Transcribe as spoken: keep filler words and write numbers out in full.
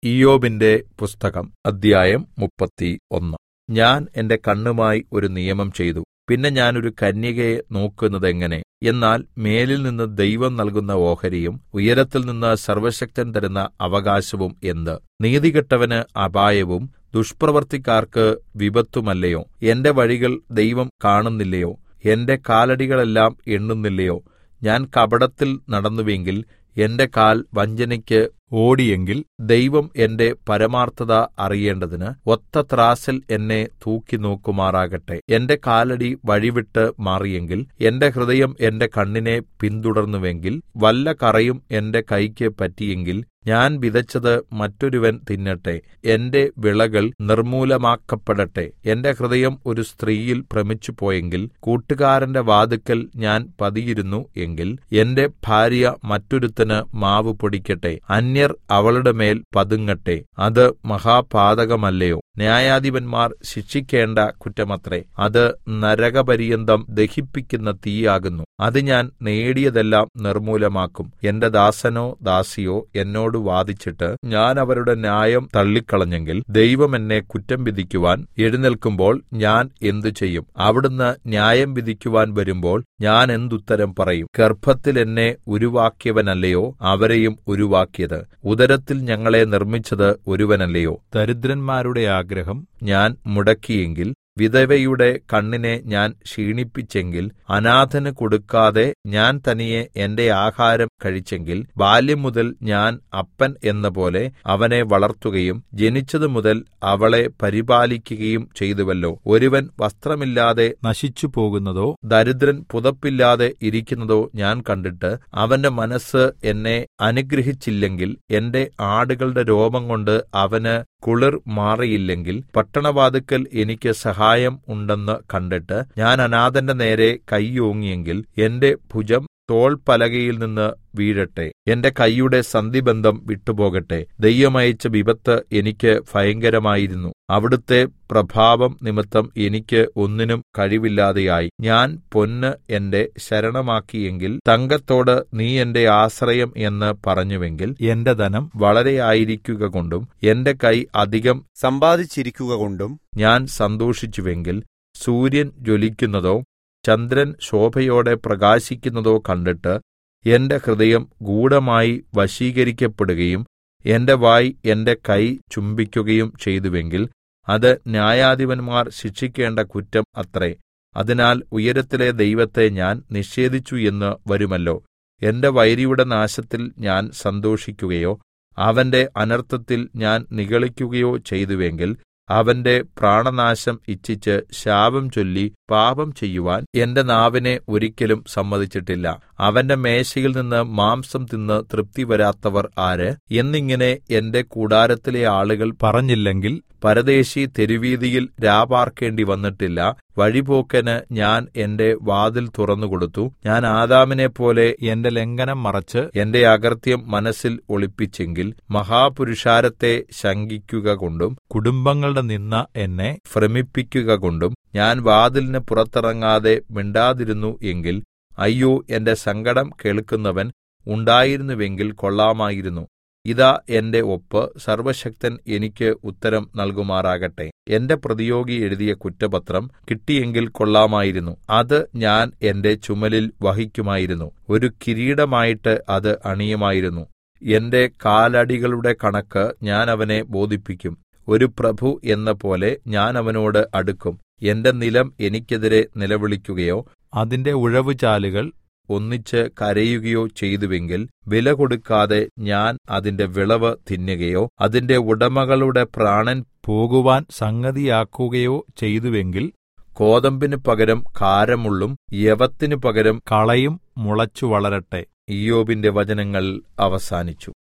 ഇയ്യോബിന്റെ പുസ്തകം അദ്ധ്യായം മുപ്പത്തി ഒന്ന്. ഞാൻ എന്റെ കണ്ണുമായി ഒരു നിയമം ചെയ്തു, പിന്നെ ഞാൻ ഒരു കന്യകയെ നോക്കുന്നതെങ്ങനെ? എന്നാൽ മേലിൽനിന്ന് ദൈവം നൽകുന്ന ഓഹരിയും ഉയരത്തിൽനിന്ന് സർവ്വശക്തൻ തരുന്ന അവകാശവും എന്ത്? നീതികെട്ടവന് അപായവും ദുഷ്പ്രവൃത്തിക്കാർക്ക് വിപത്തുമല്ലയോ? എന്റെ വഴികൾ ദൈവം കാണുന്നില്ലയോ? എന്റെ കാലടികളെല്ലാം എണ്ണുന്നില്ലയോ? ഞാൻ കപടത്തിൽ നടന്നുവെങ്കിൽ, എന്റെ കാൽ വഞ്ചനയ്ക്ക് ഓടിയെങ്കിൽ, ദൈവം എന്റെ പരമാർത്ഥത അറിയേണ്ടതിന് ഒത്ത ത്രാസിൽ എന്നെ തൂക്കിനോക്കുമാറാകട്ടെ. എന്റെ കാലടി വഴിവിട്ട് മാറിയെങ്കിൽ, എന്റെ ഹൃദയം എന്റെ കണ്ണിനെ പിന്തുടർന്നുവെങ്കിൽ, വല്ല കറയും എന്റെ കൈക്ക് പറ്റിയെങ്കിൽ, ഞാൻ വിതച്ചത് മറ്റൊരുവൻ തിന്നട്ടെ, എന്റെ വിളകൾ നിർമ്മൂലമാക്കപ്പെടട്ടെ. എന്റെ ഹൃദയം ഒരു സ്ത്രീയിൽ ഭ്രമിച്ചുപോയെങ്കിൽ, കൂട്ടുകാരന്റെ വാതിൽക്കൽ ഞാൻ പതിയിരുന്നു എങ്കിൽ, എന്റെ ഭാര്യ മറ്റൊരുത്തന് മാവ് പൊടിക്കട്ടെ, അന്യർ അവളുടെ മേൽ പതുങ്ങട്ടെ. അത് മഹാപാതകമല്ലയോ? ന്യായാധിപന്മാർ ശിക്ഷിക്കേണ്ട കുറ്റമത്രേ. അത് നരകപര്യന്തം ദഹിപ്പിക്കുന്ന തീയാകുന്നു. അത് ഞാൻ നേടിയതെല്ലാം നിർമ്മൂലമാക്കും. എന്റെ ദാസനോ ദാസിയോ എന്നോട് വാദിച്ചിട്ട് ഞാൻ അവരുടെ ന്യായം തള്ളിക്കളഞ്ഞെങ്കിൽ, ദൈവം എന്നെ കുറ്റം വിധിക്കുവാൻ എഴുന്നേൽക്കുമ്പോൾ ഞാൻ എന്തു ചെയ്യും? അവിടുന്ന് ന്യായം വിധിക്കുവാൻ വരുമ്പോൾ ഞാൻ എന്തുത്തരം പറയും? ഗർഭത്തിൽ എന്നെ ഉരുവാക്കിയവനല്ലയോ അവരെയും ഉരുവാക്കിയത്? ഉദരത്തിൽ ഞങ്ങളെ നിർമ്മിച്ചത് ഒരുവനല്ലയോ? ദരിദ്രന്മാരുടെ ആഗ്രഹം ഞാൻ മുടക്കിയെങ്കിൽ, വിധവയുടെ കണ്ണിനെ ഞാൻ ക്ഷീണിപ്പിച്ചെങ്കിൽ, അനാഥന് കൊടുക്കാതെ ഞാൻ തനിയെ എന്റെ ആഹാരം കഴിച്ചെങ്കിൽ, ബാല്യം മുതൽ ഞാൻ അപ്പൻ എന്നപോലെ അവനെ വളർത്തുകയും ജനിച്ചതുമുതൽ അവളെ പരിപാലിക്കുകയും ചെയ്തുവല്ലോ. ഒരുവൻ വസ്ത്രമില്ലാതെ നശിച്ചു പോകുന്നതോ ദരിദ്രൻ പുതപ്പില്ലാതെ ഇരിക്കുന്നതോ ഞാൻ കണ്ടിട്ട് അവന്റെ മനസ്സ് എന്നെ അനുഗ്രഹിച്ചില്ലെങ്കിൽ, എന്റെ ആടുകളുടെ രോമം കൊണ്ട് അവന് കുളിർ മാറിയില്ലെങ്കിൽ, പട്ടണവാതിൽക്കൽ എനിക്ക് സഹായം ഉണ്ടെന്ന് കണ്ടിട്ട് ഞാൻ അനാഥന്റെ നേരെ കൈയോങ്ങിയെങ്കിൽ, എന്റെ ഭുജം തോൾപ്പലകയിൽ നിന്ന് വീഴട്ടെ, എന്റെ കൈയുടെ സന്ധിബന്ധം വിട്ടുപോകട്ടെ. ദൈവം അയച്ച വിപത്ത് എനിക്ക് ഭയങ്കരമായിരുന്നു. അവിടുത്തെ പ്രഭാവം നിമിത്തം എനിക്ക് ഒന്നിനും കഴിവില്ലാതെയായി. ഞാൻ പൊന്ന് എന്റെ ശരണമാക്കിയെങ്കിൽ, തങ്കത്തോട് നീ എന്റെ ആശ്രയം എന്ന് പറഞ്ഞുവെങ്കിൽ, എന്റെ ധനം വളരെയായിരിക്കുക കൊണ്ടും എന്റെ കൈ അധികം സമ്പാദിച്ചിരിക്കുക കൊണ്ടും ഞാൻ സന്തോഷിച്ചുവെങ്കിൽ, സൂര്യൻ ജ്വലിക്കുന്നതോ ചന്ദ്രൻ ശോഭയോടെ പ്രകാശിക്കുന്നതോ കണ്ടിട്ട് എന്റെ ഹൃദയം ഗൂഢമായി വശീകരിക്കപ്പെടുകയും എന്റെ വായ് എന്റെ കൈ ചുംബിക്കുകയും ചെയ്തുവെങ്കിൽ, അത് ന്യായാധിപന്മാർ ശിക്ഷിക്കേണ്ട കുറ്റം അത്രേ. അതിനാൽ ഉയരത്തിലെ ദൈവത്തെ ഞാൻ നിഷേധിച്ചു എന്ന് വരുമല്ലോ. എന്റെ വൈരിയുടെ നാശത്തിൽ ഞാൻ സന്തോഷിക്കുകയോ അവന്റെ അനർത്ഥത്തിൽ ഞാൻ നിഗളിക്കുകയോ ചെയ്തുവെങ്കിൽ, അവന്റെ പ്രാണനാശം ഇച്ഛിച്ച് ശാപം ചൊല്ലി പാപം ചെയ്യുവാൻ എന്റെ നാവിനെ ഒരിക്കലും സമ്മതിച്ചിട്ടില്ല. അവന്റെ മേശയിൽ നിന്ന് മാംസം തിന്ന് തൃപ്തി വരാത്തവർ ആര് എന്നിങ്ങനെ എന്റെ കൂടാരത്തിലെ ആളുകൾ പറഞ്ഞില്ലെങ്കിൽ, പരദേശി തെരുവീതിയിൽ രാപാർക്കേണ്ടി വന്നിട്ടില്ല. വഴിപോക്കന് ഞാൻ എന്റെ വാതിൽ തുറന്നുകൊടുത്തു. ഞാൻ ആദാമിനെപ്പോലെ എന്റെ ലംഘനം മറച്ച് എന്റെ അകൃത്യം മനസ്സിൽ ഒളിപ്പിച്ചെങ്കിൽ, മഹാപുരുഷാരത്തെ ശങ്കിക്കുക കൊണ്ടും കുടുംബങ്ങളുടെ നിന്ന എന്നെ ഭ്രമിപ്പിക്കുക കൊണ്ടും ഞാൻ വാതിലിന് പുറത്തിറങ്ങാതെ മിണ്ടാതിരുന്നു എങ്കിൽ, അയ്യോ, എന്റെ സങ്കടം കേൾക്കുന്നവൻ ഉണ്ടായിരുന്നുവെങ്കിൽ കൊള്ളാമായിരുന്നു. ഇതാ എന്റെ ഒപ്പ്, സർവ്വശക്തൻ എനിക്ക് ഉത്തരം നൽകുമാറാകട്ടെ. എന്റെ പ്രതിയോഗി എഴുതിയ കുറ്റപത്രം കിട്ടിയെങ്കിൽ കൊള്ളാമായിരുന്നു. അത് ഞാൻ എന്റെ ചുമലിൽ വഹിക്കുമായിരുന്നു. ഒരു കിരീടമായിട്ട് അത് അണിയുമായിരുന്നു. എന്റെ കാലടികളുടെ കണക്ക് ഞാൻ അവനെ ബോധിപ്പിക്കും. ഒരു പ്രഭു എന്നപോലെ ഞാൻ അവനോട് അടുക്കും. എന്റെ നിലം എനിക്കെതിരെ നിലവിളിക്കുകയോ അതിന്റെ ഉഴവുചാലുകൾ ഒന്നിച്ച് കരയുകയോ ചെയ്തുവെങ്കിൽ, വില കൊടുക്കാതെ ഞാൻ അതിന്റെ വിളവ് തിന്നുകയോ അതിന്റെ ഉടമകളുടെ പ്രാണൻ പോകുവാൻ സംഗതിയാക്കുകയോ ചെയ്തുവെങ്കിൽ, കോതമ്പിന് പകരം കാരമുള്ളും യവത്തിനു പകരം കളയും മുളച്ചു വളരട്ടെ. ഇയ്യോബിന്റെ വചനങ്ങൾ അവസാനിച്ചു.